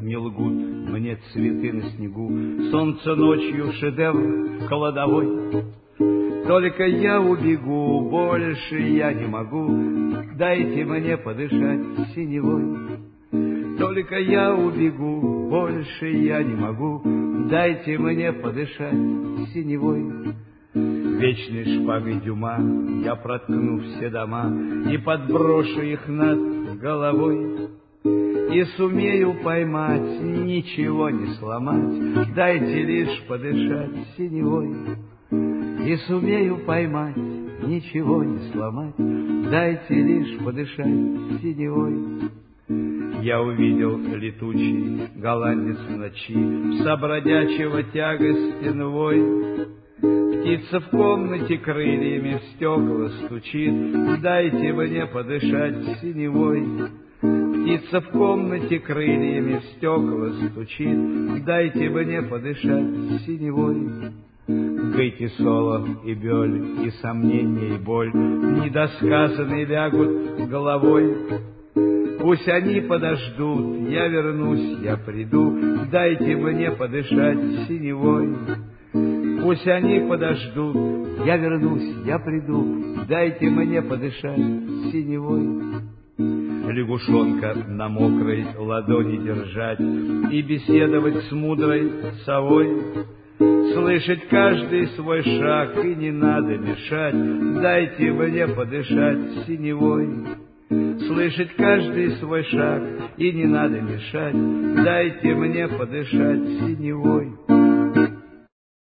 Не лгут мне цветы на снегу, солнце ночью шедевр кладовой. Только я убегу, больше я не могу, дайте мне подышать синевой. Только я убегу, больше я не могу, дайте мне подышать синевой. Вечной шпагой Дюма я проткну все дома и подброшу их над головой. И сумею поймать, ничего не сломать, дайте лишь подышать синевой. И сумею поймать, ничего не сломать, дайте лишь подышать синевой. Я увидел летучий голландец в ночи, пса бродячего тягостен вой. Птица в комнате крыльями в стекла стучит, дайте мне подышать синевой. Птица в комнате крыльями в стекла стучит, дайте мне подышать синевой. Гейти, соло и бёль, и сомнение, и боль недосказанные лягут головой. Пусть они подождут, я вернусь, я приду, дайте мне подышать синевой. Пусть они подождут, я вернусь, я приду, дайте мне подышать синевой. Лягушонка на мокрой ладони держать и беседовать с мудрой совой. Слышать каждый свой шаг и не надо мешать, дайте мне подышать синевой. Слышать каждый свой шаг и не надо мешать, дайте мне подышать синевой.